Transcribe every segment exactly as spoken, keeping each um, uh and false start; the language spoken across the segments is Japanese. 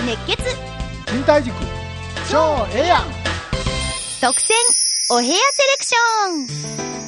熱血忍耐塾超ええやん特選お部屋セレクション。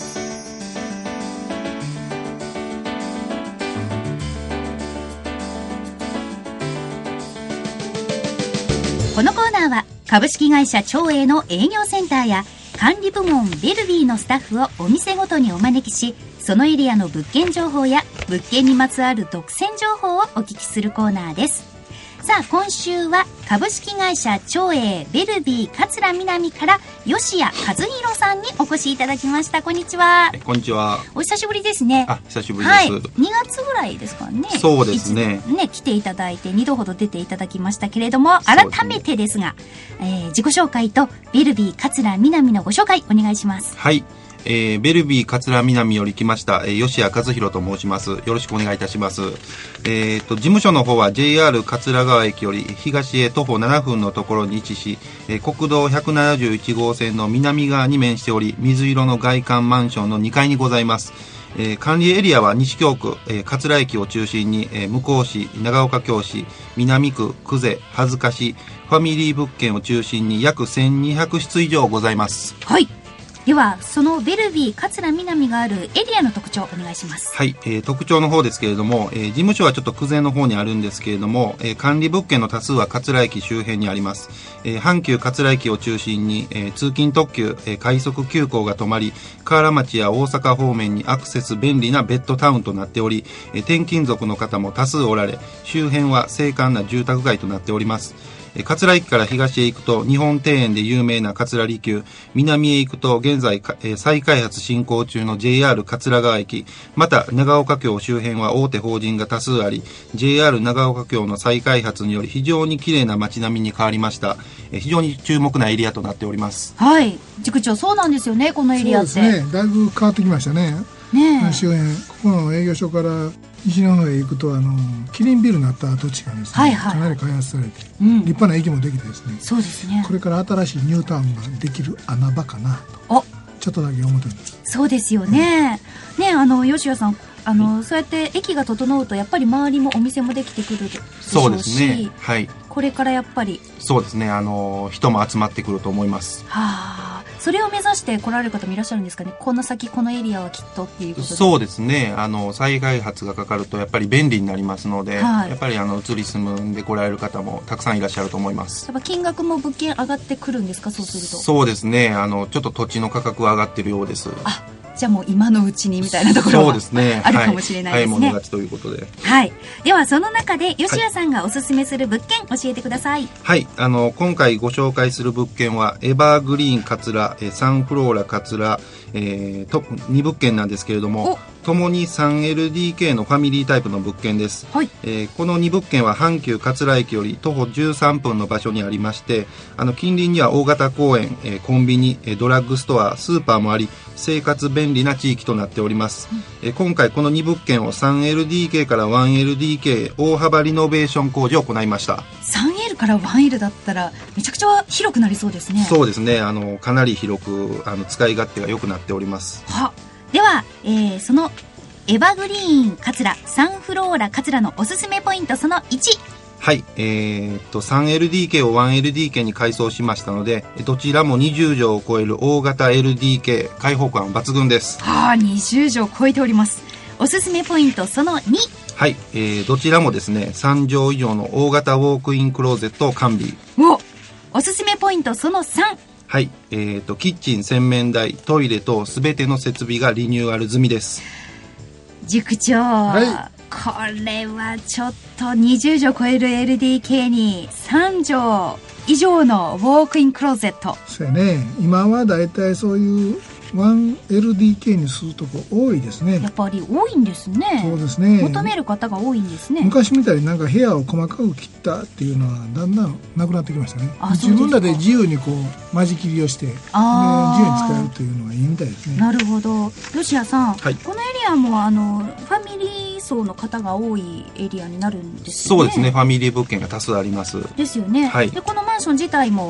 このコーナーは株式会社長栄の営業センターや管理部門ベルビーのスタッフをお店ごとにお招きし、そのエリアの物件情報や物件にまつわる独占情報をお聞きするコーナーです。さあ今週は株式会社長栄ベルビー桂南から吉谷和弘さんにお越しいただきました。こんにちは。 こんにちは。 お久しぶりですね。 あ、久しぶりです。はい、 にがつぐらいですかね。 そうですね。 ね、来ていただいてにどほど出ていただきましたけれども、改めてですが、えー、自己紹介とベルビー桂南のご紹介お願いします。 はい。えー、ベルビー桂南より来ました、えー、吉谷和弘と申します。よろしくお願いいたします。えーと、事務所の方は ジェイアール 桂川駅より東へ徒歩ななふんのところに位置し、えー、国道ひゃくななじゅういち号線の南側に面しており、水色の外観マンションのにかいにございます。えー、管理エリアは西京区、えー、桂駅を中心に、えー、向こう市、長岡京市、南区、久世、恥ずかし、ファミリー物件を中心に約せんにひゃくしつ以上ございます。 はい。ではそのベルビー桂南があるエリアの特徴お願いします。 はい、えー、特徴の方ですけれども、えー、事務所はちょっと久世の方にあるんですけれども、えー、管理物件の多数は桂駅周辺にあります。えー、阪急桂駅を中心に、えー、通勤特急、えー、快速急行が止まり、河原町や大阪方面にアクセス便利なベッドタウンとなっており、えー、転勤族の方も多数おられ、周辺は精悍な住宅街となっております。桂駅から東へ行くと日本庭園で有名な桂離宮、南へ行くと現在再開発進行中の ジェイアール 桂川駅、また長岡京周辺は大手法人が多数あり、 ジェイアール 長岡京の再開発により非常に綺麗な街並みに変わりました。非常に注目なエリアとなっております。 はい、塾長、そうなんですよね、このエリアって。 そうですね、だいぶ変わってきましたね。ねえ、周辺、ここの営業所から西の方へ行くと、あのキリンビルになった土地がですね、はいはい、かなり開発されて、うん、立派な駅もできてですね、 そうですね、 これから新しいニュータウンができる穴場かなとおちょっとだけ思ってるんです。 そうですよね、うん、ね、あの吉谷さん、あの、うん、そうやって駅が整うとやっぱり周りもお店もできてくるでしょうし、 そうですね、はい、 これからやっぱりそうですね、あの人も集まってくると思います。 はあ、それを目指して来られる方もいらっしゃるんですかね。この先このエリアはきっとっていうことで。 そうですね、あの再開発がかかるとやっぱり便利になりますので、はい、やっぱりあの移り住むんで来られる方もたくさんいらっしゃると思います。 やっぱ金額も物件上がってくるんですか、そうすると。 そうですね、あのちょっと土地の価格は上がってるようです。 あ、じゃあもう今のうちにみたいなところはあるかもしれないですね。はい、早い者勝ちということで。 はい。ではその中で吉谷さんがおすすめする物件、はい、教えてください。 はい。あの今回ご紹介する物件はエバーグリーン桂、えサンフローラ桂、えー、とに物件なんですけれども、ともに スリーエルディーケー のファミリータイプの物件です。はい。えー、このに物件は阪急桂駅より徒歩じゅうさんぷんの場所にありまして、あの近隣には大型公園、えー、コンビニ、えー、ドラッグストア、スーパーもあり、生活便利な地域となっております。うん、えー、今回このに物件を スリーエルディーケー から ワンエルディーケー 大幅リノベーション工事を行いました。 スリーエル から ワンエル だったらめちゃくちゃ広くなりそうですね。 そうですね、あのかなり広くあの使い勝手が良くなっております。 は、では、えー、そのエバグリーン桂サンフローラ桂のおすすめポイントそのいち。 はい、えー、っと スリーエルディーケー を ワンエルディーケー に改装しましたので、どちらもにじゅうじょうを超える大型 エルディーケー、 開放感抜群です。 はあ、にじゅうじょう超えております。おすすめポイントそのに。 はい、えー、どちらもですねさんじょう以上の大型ウォークインクローゼットを完備。 お、おすすめポイントそのさん。 はい、えー、とキッチン、洗面台、トイレとすべての設備がリニューアル済みです。 塾長、はい、これはちょっとにじゅうじょう超える エルディーケー にさんじょう以上のウォークインクローゼット。 そうやね、今はだいたいそういう ワンエルディーケー にするとこ多いですね。 やっぱり多いんですね。 そうですね、 求める方が多いんですね。 昔みたいになんか部屋を細かく切ったっていうのはだんだんなくなってきましたね。自分らで自由にこう間仕切りをしてあ自由に使えるというのはいいみたいですね。 なるほど。吉谷さん、はい、このエリアもあのファミリー層の方が多いエリアになるんですよね。 そうですね、ファミリー物件が多数あります。 ですよね、はい、でこのマンション自体も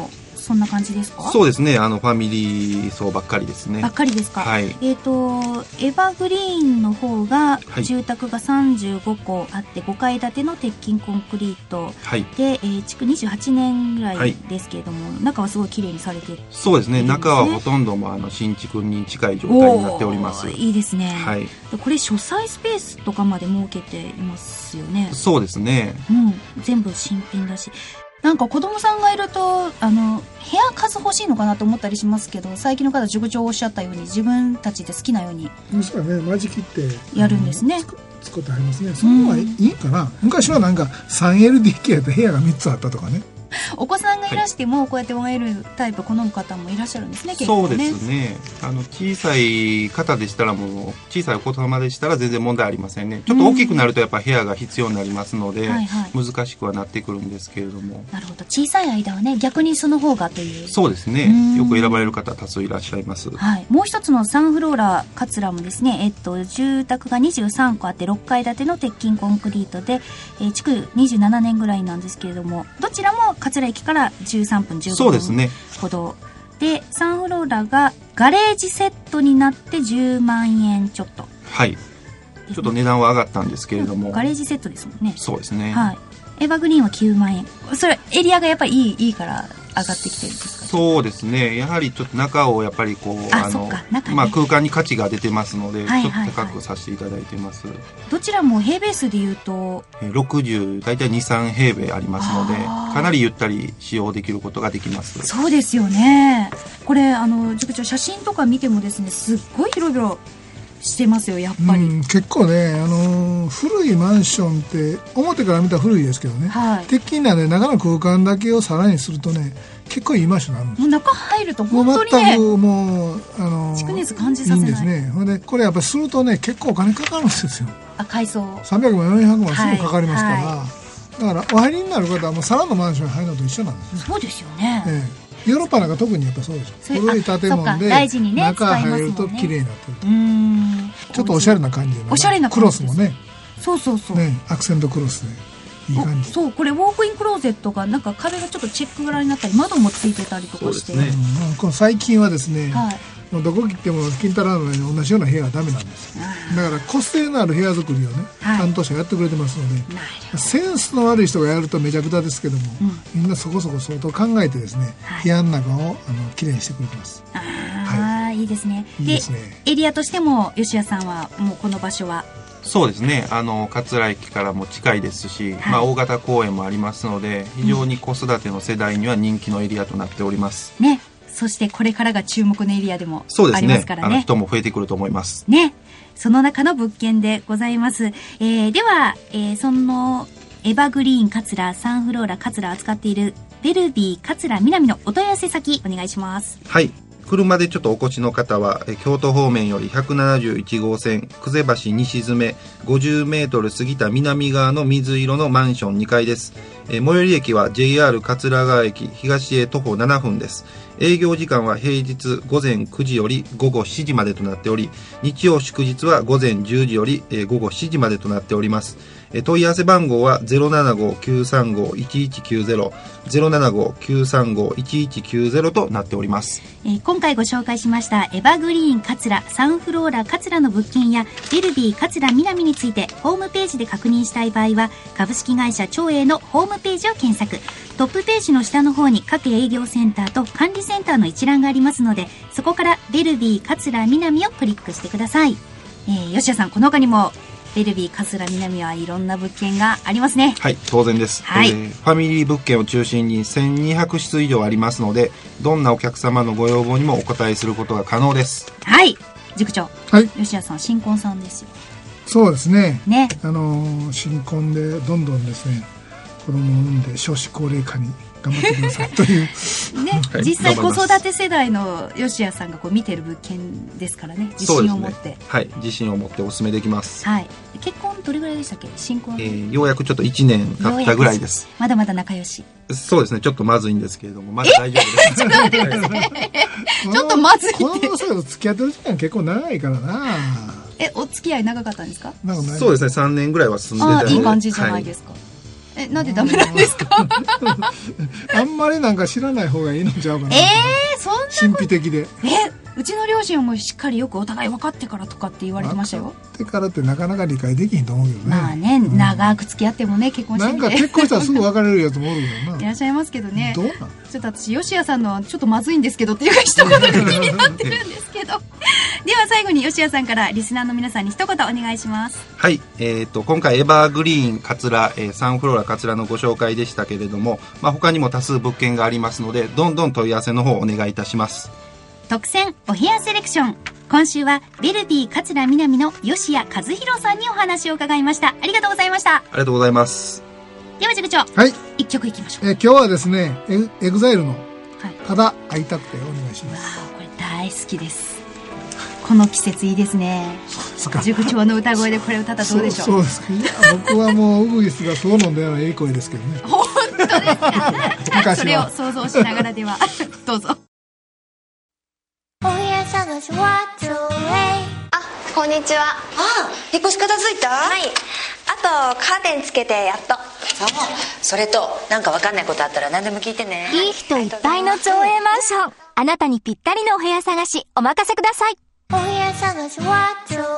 そんな感じですか？ そうですね、あのファミリー層ばっかりですね。 ばっかりですか。 はい。 えっとエバーグリーンの方が住宅がさんじゅうごこあってごかい建ての鉄筋コンクリート、はい、で、えー、築にじゅうはちねんぐらいですけれども、はい、中はすごい綺麗にされてる、ね、 そうですね。中はほとんどもあの新築に近い状態になっております。 いいですね。 はい。 これ書斎スペースとかまで設けていますよね。 そうですね。 うん、全部新品だし。なんか子供さんがいるとあの部屋数欲しいのかなと思ったりしますけど、最近の方塾長おっしゃったように自分たちで好きなようにそうね、間仕切ってやるんですね。 作ってありますね。その方がいいかな、うん、昔はなんか スリーエルディーケー やって部屋がみっつあったとかね。 お子さんがいらしてもこうやって ワンエル タイプ好む方もいらっしゃるんですね。結構ね。 そうですね。あの小さい方でしたらもう小さいお子様でしたら全然問題ありませんね。ちょっと大きくなるとやっぱ部屋が必要になりますので、うんはいはい、難しくはなってくるんですけれども。 なるほど。小さい間はね逆にその方がという。 そうですね。よく選ばれる方多数いらっしゃいます。 はい。もう一つのサンフローラ桂もですね、えっと住宅がにじゅうさんこあってろっかい建ての鉄筋コンクリートで、えー、築にじゅうななねんぐらいなんですけれども、どちらも桂駅からじゅうさんぷんじゅうごふんほど で,、ね、でサンフローラがガレージセットになってじゅうまんえんちょっと。 はい、ちょっと値段は上がったんですけれども、 ガレージセットですもんね。 そうですね。 はい。エバーグリーンはきゅうまんえん。それエリアがやっぱりいいいいから上がってきてるんですか？ そうですね。やはりちょっと中をやっぱりこうあのあ、ね、まあ空間に価値が出てますので、はいはいはい、ちょっと高くさせていただいてます。 どちらも平米数でいうとろくじゅう大体に、さん平米ありますので、かなりゆったり使用できることができます。 そうですよね。これあの塾長写真とか見てもですね、すっごい広々してますよやっぱり。 うん、結構ね、あのー、古いマンションって表から見たら古いですけどね、はい、鉄筋なんで中の空間だけをさらにするとね結構いいマンションになるんです。 もう中入ると本当にね、 全くもうあのー、 築年数感じさせない。いいんですね。ほんでこれやっぱりするとね結構お金かかるんですよ。 あ、改装さんびゃくまんよんひゃくまんすぐかかりますから、はいはい、だからお入りになる方はもうさらのマンションに入るのと一緒なんですね。 そうですよね、ええ、ヨーロッパなんか特にやっぱそうでしょ。古い建物で大事に、ね、 中入ると綺麗になってると、うーん、ちょっとおしゃれな感じで、ね、 おしゃれなクロスもね、 そうそうそう、 ね、アクセントクロスでいい感じ。 そう、これウォークインクローゼットがなんか壁がちょっとチェック柄になったり窓もついてたりとかして、 ね、うん、この最近はですね、はい、もうどこ切っても金太郎のように同じような部屋はダメなんですよ。だから個性のある部屋作りをね、はい、担当者がやってくれてますので、センスの悪い人がやるとめちゃくちゃですけども、うん、みんなそこそこ相当考えてですね、はい、部屋の中をあのきれいにしてくれてます。 あ、はい、いいですね。いいですね。でエリアとしても吉谷さんはもうこの場所はそうですね、あの桂駅からも近いですし、はい、まあ、大型公園もありますので非常に子育ての世代には人気のエリアとなっております、 ね。そしてこれからが注目のエリアでもありますからね。 そうですね、あの人も増えてくると思いますね。その中の物件でございます、えー、では、えー、そのエバーグリーン桂サンフローラ桂扱っているベルビー桂南のお問い合わせ先お願いします。 はい、車でちょっとお越しの方は京都方面よりひゃくななじゅういちごうせん久世橋西詰ごじゅうメートル過ぎた南側の水色のマンションにかいです。最寄り駅は ジェイアール 桂川駅東へ徒歩ななふんです。営業時間は平日午前くじより午後しちじまでとなっており、日曜祝日は午前じゅうじより午後しちじまでとなっております。問い合わせ番号は ゼロななごーきゅうさんごーいちいちきゅうゼロ ゼロななごーきゅうさんごーいちいちきゅうゼロとなっております。 えー、今回ご紹介しましたエバーグリーン桂サンフローラ桂の物件やベルビー桂南についてホームページで確認したい場合は株式会社長栄のホームページを検索。トップページの下の方に各営業センターと管理センターの一覧がありますので、そこからベルビー桂南をクリックしてください。えー、吉谷さん、この他にもベルビー桂南はいろんな物件がありますね。 はい、当然です、はい。えー、ファミリー物件を中心にせんにひゃくしつ以上ありますので、どんなお客様のご要望にもお答えすることが可能です。 はい、塾長、 はい、 吉谷さん新婚さんですよ。 そうですね。 ね、 あのー、新婚でどんどんですね子供を産んで少子高齢化に頑張ってくださいというね、 はい、実際子育て世代の吉谷さんがこう見てる物件ですからね、自信を持って、ね、 はい、自信を持ってお勧めできます。 はい、結婚どれぐらいでしたっけ？新婚、 えー、ようやくちょっといちねん経ったぐらいです。 まだまだ仲良し。 そうですね、ちょっとまずいんですけれどもまだ大丈夫です。ちょっと待ってくださいちょっとまずいってこの人と付き合ってる時間結構長いからな。 え、お付き合い長かったんですか？ なんかそうですね、さんねんぐらいは住んでたので。 あ、いい感じじゃないですか、はい。 え、なんでダメなんですか？ あんまりなんか知らない方がいいのちゃうかな。 えー、そんな神秘的で。 え、うちの両親はもうしっかりよくお互い分かってからとかって言われてましたよ。 分かってからってなかなか理解できひんと思うけどね。 まあね、うん、長く付き合ってもね、結婚してみて。 なんか結婚したらすぐ別れるやつもおるけどな。 いらっしゃいますけどね。 どうなん？ ちょっと私、吉谷さんのちょっとまずいんですけどっていう一言が気になってるんですけど。では最後に吉谷さんからリスナーの皆さんに一言お願いします。 はい、えー、と今回エバーグリーン桂、えー、サンフローラ桂のご紹介でしたけれども、まあ、他にも多数物件がありますので、どんどん問い合わせの方お願いいたします。 特選お部屋セレクション、今週はベルビー桂南の吉谷和弘さんにお話を伺いました。ありがとうございました。 ありがとうございます。 では塾長、 はい、 一曲いきましょう。 えー、今日はですねエグザイルのただ会いたくてお願いします。 わあ、これ大好きです。この季節いいですね。塾長の歌声でこれ歌ったらどうでしょう。 そうですか。いや、僕はもうウグイスがそう飲んでないいい声ですけどね。 本当ですか？それを想像しながらではどうぞ。 お部屋探しはちょい。あ、こんにちは。 ああ、引っ越し片付いた？ はい。あとカーテンつけてやっと。 そう。それとなんかわかんないことあったら何でも聞いてね。 いい人いっぱいの町営マンション、あなたにぴったりのお部屋探しお任せください。 お部屋探しはちょい。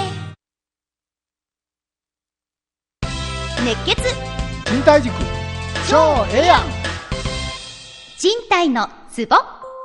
熱血賃貸塾超ええやん。 賃貸のツボ。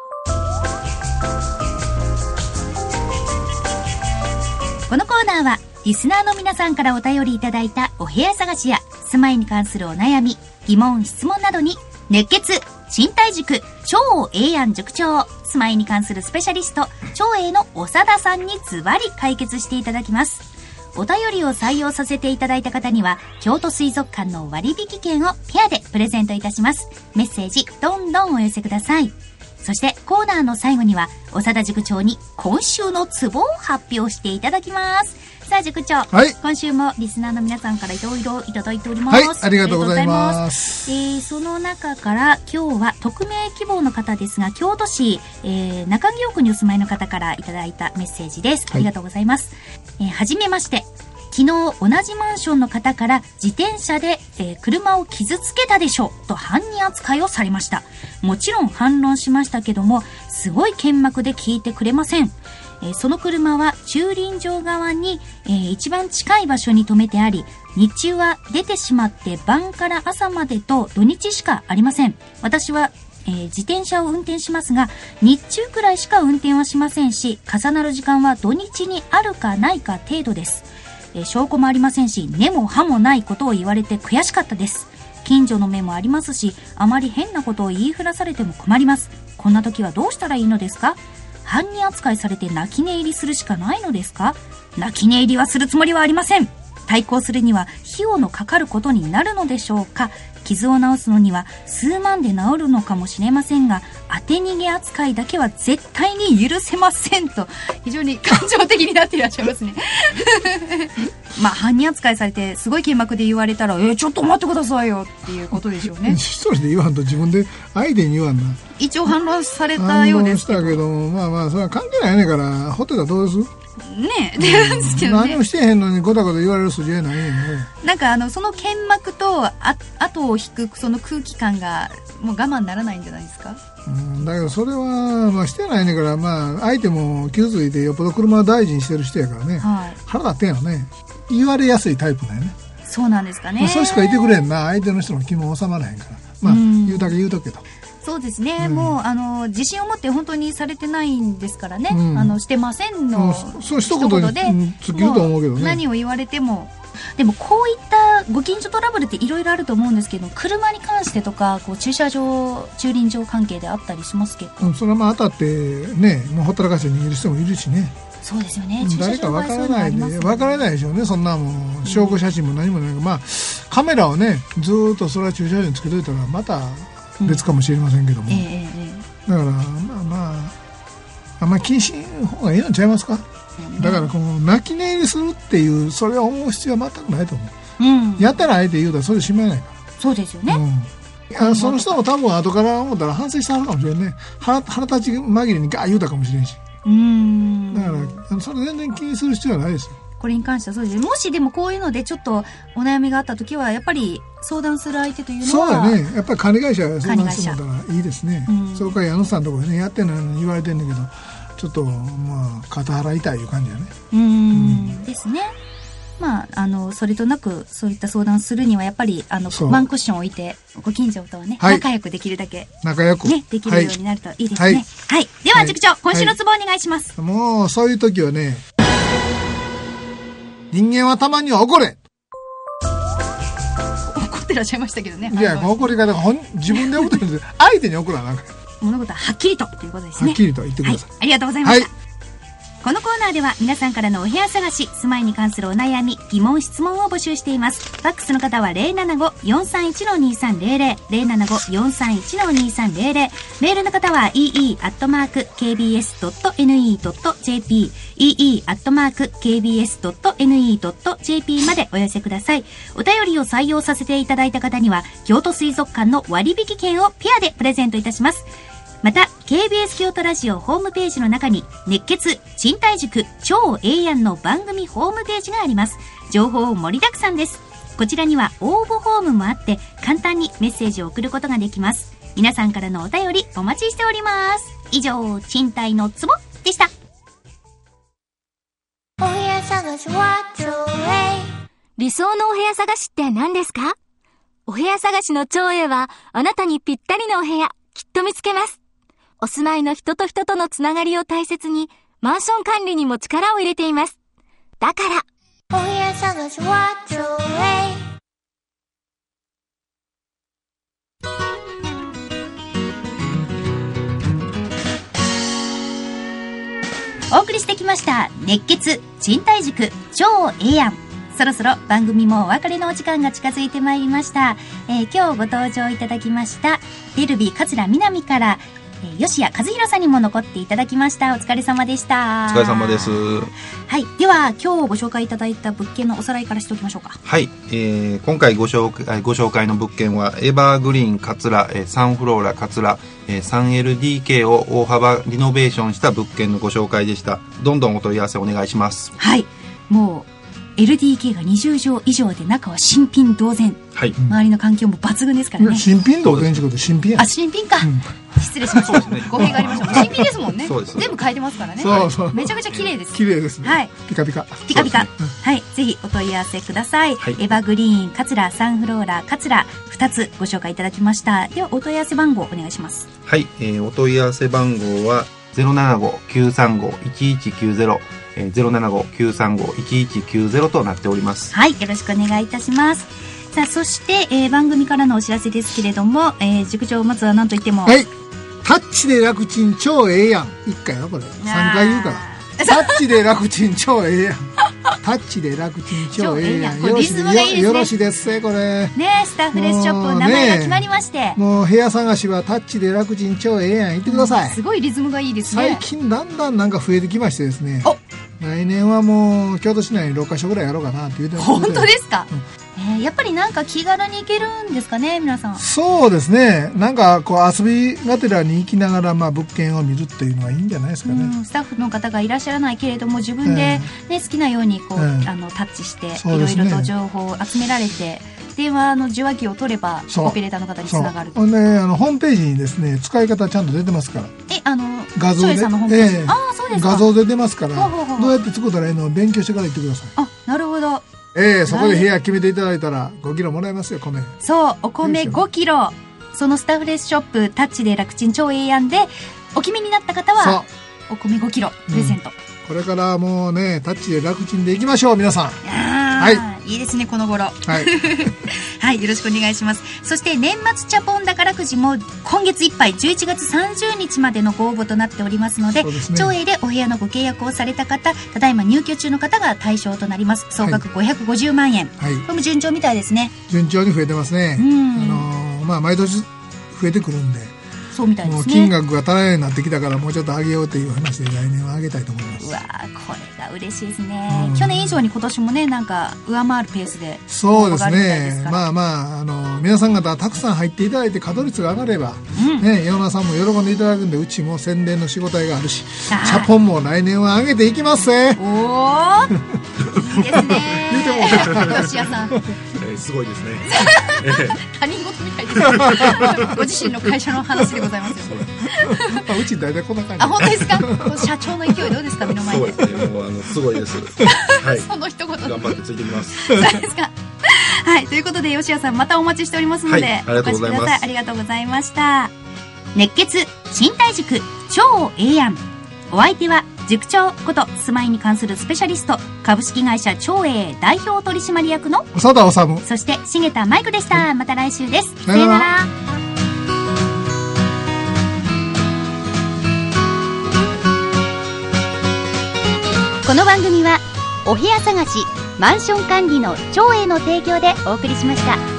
このコーナーはリスナーの皆さんからお便りいただいたお部屋探しや住まいに関するお悩み、疑問、質問などに熱血賃貸塾超ええやん塾長、住まいに関するスペシャリスト超えの長田さんにズバリ解決していただきます。お便りを採用させていただいた方には京都水族館の割引券をペアでプレゼントいたします。メッセージどんどんお寄せください。そしてコーナーの最後には長田塾長に今週のツボを発表していただきます。さあ塾長、はい、今週もリスナーの皆さんからいろいろいただいております。 はい、ありがとうございます。 えー、その中から今日は匿名希望の方ですが、京都市、えー、中京区にお住まいの方からいただいたメッセージです。ありがとうございます。はい、えー、はじめまして。昨日同じマンションの方から自転車で、えー、車を傷つけたでしょと犯人扱いをされました。もちろん反論しましたけども、すごい剣幕で聞いてくれません。えー、その車は駐輪場側に、えー、一番近い場所に止めてあり、日中は出てしまって晩から朝までと土日しかありません。私はえー、自転車を運転しますが、日中くらいしか運転はしませんし、重なる時間は土日にあるかないか程度です。えー、証拠もありませんし、根も葉もないことを言われて悔しかったです。近所の目もありますし、あまり変なことを言いふらされても困ります。こんな時はどうしたらいいのですか？犯人扱いされて泣き寝入りするしかないのですか？泣き寝入りはするつもりはありません。対抗するには費用のかかることになるのでしょうか？傷を治すのには数万で治るのかもしれませんが、当て逃げ扱いだけは絶対に許せませんと、非常に感情的になっていらっしゃいますね。まあ犯人扱いされてすごい剣幕で言われたら、えー、ちょっと待ってくださいよっていうことでしょうね。 一人で言わんと自分で相手に言わんな。 一応反論されたようですけど。 反論したけども、まあまあそれは関係ないねんから、ほっといたらどうです？ ねえ、ですけどね。 何もしてへんのにごたごた言われる筋合いないねんね。 なんかあのその剣幕とあ後を引くその空気感がもう我慢ならないんじゃないですか？ うん、だけどそれは、まあ、してないねんから、まあ相手も傷ついてよっぽど車を大事にしてる人やからね、はい、腹立ってんよね。言われやすいタイプだよね。 そうなんですかね。 まあ、そうしかいてくれんな。相手の人の気も収まらへんから、まあ言うだけ言うとくけど。 そうですね、うん、もうあの自信を持って本当にされてないんですからね、うん、あのしてませんの、 うん、そう一言で尽きると思うけどね。 何を言われても。でもこういったご近所トラブルっていろいろあると思うんですけど、車に関してとかこう駐車場駐輪場関係であったりしますけど、 うん、それはまあ当たってね、もうほったらかして逃げる人もいるしね。 そうですよね。 誰かわからないで、わからないでしょうね。そんなもん証拠写真も何もない、うん、まあカメラをねずーっとそれは駐車場につけといたらまた別かもしれませんけども、うんえーえー、だからまあまああんまり気にしん方がいいのちゃいますか。だからこの泣き寝入りするっていうそれは思う必要は全くないと思う、うん、やったら相手言うたらそれでしまいないから。 そうですよね、 うん、いやその人も多分後から思ったら反省してはるかもしれんね。 腹, 腹立ち紛れにガー言うたかもしれんし、うーんだからそれ全然気にする必要はないですよ。 これに関してはそうです。もしでもこういうのでちょっとお悩みがあった時はやっぱり相談する相手というのはそうだね。やっぱり管理会社が相談してもらったらいいですね。それから矢野さんのところでねやってんのに言われてんだけどちょっとまあ肩払いたいいう感じやね。 うーん、うん、ですね。まあ、あのそれとなくそういった相談するにはやっぱりあのワンクッション置いてご近所とはね、はい、仲良くできるだけ仲良く、 ね、できるようになるといいですね。はい、はい、では塾長、はい、今週のツボお願いします。 はい、もうそういう時はね、人間はたまには怒れ。 怒ってらっしゃいましたけどね。 いや怒り方が自分で怒ってるんです相手に怒らなか物事ははっきりとということですね。 はっきりと言ってください。 はい、ありがとうございました。はい、このコーナーでは皆さんからのお部屋探し、住まいに関するお悩み、疑問、質問を募集しています。ファックスの方は ゼロななご よんさんいち にさんゼロゼロ、ゼロななご よんさんいち にさんゼロゼロ、メールの方は イーイー アットマーク ケービーエス ドット エヌイー ドット ジェーピー、イーイー アットマーク ケービーエス ドット エヌイー ドット ジェーピー までお寄せください。お便りを採用させていただいた方には、京都水族館の割引券をペアでプレゼントいたします。また ケービーエス 京都ラジオホームページの中に熱血賃貸塾超ええやんの番組ホームページがあります。情報盛りだくさんです。こちらには応募フォームもあって簡単にメッセージを送ることができます。皆さんからのお便りお待ちしております。以上、賃貸のツボでした。 お部屋探しは超え理想のお部屋探しって何ですか？お部屋探しの超えはあなたにぴったりのお部屋きっと見つけます。お住まいの人と人とのつながりを大切に、マンション管理にも力を入れています。だから、お部屋探しは超え。 お送りしてきました、熱血賃貸塾超ええやん。そろそろ番組もお別れのお時間が近づいてまいりました。えー、今日ご登場いただきました、ベルビー桂南から、吉谷和弘さんにも残っていただきました。お疲れ様でした。 お疲れ様です。 はい。では今日ご紹介いただいた物件のおさらいからしておきましょうか。 はい。えー、今回ご紹介ご紹介の物件はエバーグリーン桂、えー、サンフローラ桂、えー、スリーエルディーケー を大幅リノベーションした物件のご紹介でした。どんどんお問い合わせお願いします。 はい。もうエルディーケー がにじゅうじょう以上で中は新品同然、はい、周りの環境も抜群ですからね。 新品同然ってこと新品や。 あ、新品か、うん、失礼しました。ね、語弊がありました。新品ですもんね。全部変えてますからね。そうそう、めちゃめちゃ綺麗です。 綺麗ですね。 はい。 ピカピカピカピカ、ね、うん、はい。ぜひお問い合わせください。はい、エバグリーン桂、サンフローラ桂ふたつご紹介いただきました。ではお問い合わせ番号お願いします。 はい、えー、お問い合わせ番号は ゼロななご きゅうさんご いちいちきゅうゼロゼロななご きゅうさんご いちいちきゅうゼロとなっております。 はい、よろしくお願いいたします。さあ、そして、えー、番組からのお知らせですけれども、えー、塾長まずは何と言っても、 はい、タッチで楽ちん超ええやん。いっかいよこれさんかい言うからタッチで楽ちん超ええやんタッチで楽ちん超ええやん。よろしいですね。よろしいですこれね。スタッフレスショップ名前が決まりまして、 もう部屋探しはタッチで楽ちん超ええやん言ってください、 うん、すごいリズムがいいですね。 最近だんだんなんか増えてきましてですね、お来年はもう京都市内にろっかしょぐらいやろうかなって言うてます。 本当ですか、うん、えー、やっぱりなんか気軽に行けるんですかね皆さん。 そうですね。なんかこう遊びがてらに行きながら、まあ、物件を見るっていうのはいいんじゃないですかね、 うん、スタッフの方がいらっしゃらないけれども自分で、ね、えー、好きなようにこう、えー、あのタッチしていろいろと情報を集められて、電話の受話器を取ればオペレーターの方につながると。 で、あのホームページにですね使い方ちゃんと出てますから。 え、あの画像で、えー、あ、そうですか。 画像で出ますから、ほうほうほう、どうやって作ったらいいのを勉強してから言ってください。 あ、なるほど。 えー、そこで部屋決めていただいたらごキロもらえますよ米。 そう、お米ごキロ。そのスタッフレスショップタッチで楽ちん超ええやんでお決めになった方はお米ごキロプレゼント、うん、 これからもうねタッチで楽ちんでいきましょう皆さん。 はい、いいですねこの頃。はい、はい、よろしくお願いします。そして年末チャポン宝くじも今月いっぱいじゅういちがつさんじゅうにちまでのご応募となっておりますので、超営でお部屋のご契約をされた方、ただいま入居中の方が対象となります。総額ごひゃくごじゅうまんえん、はい、これも順調みたいですね。 順調に増えてますね。うん、あのー、まあ毎年増えてくるんで、 そうみたいですね。 もう金額が足らないようになってきたからもうちょっと上げようという話で来年は上げたいと思います。 うわー、これが嬉しいですね、うん、去年以上に今年もねなんか上回るペースで。 そうですね。まあまあ、あの皆さん方たくさん入っていただいて稼働率が上がれば、うん、ね、山田さんも喜んでいただくんで、うちも宣伝の仕事があるしチャポンも来年は上げていきますぜ。おーいいですね。 言うても吉谷さん、 えー、すごいですね。 他人事みたいです。ご自身の会社の話でございますよ。 あ、うち大体こんな感じ。 あ、本当ですか。社長の勢いどうですか、目の前で。 そうですね、もうあのすごいです。はい。 その一言頑張ってついてきます。 そうですか。はい、ということで吉谷さんまたお待ちしておりますので、 はい、ありがとうございます。 お越しください。ありがとうございました。熱血身体塾超ええやん。お相手は塾長こと住まいに関するスペシャリスト株式会社超え代表取締役の長田治、 そして重田マイクでした。また来週です。 さよなら。 この番組はお部屋探しマンション管理の超えの提供でお送りしました。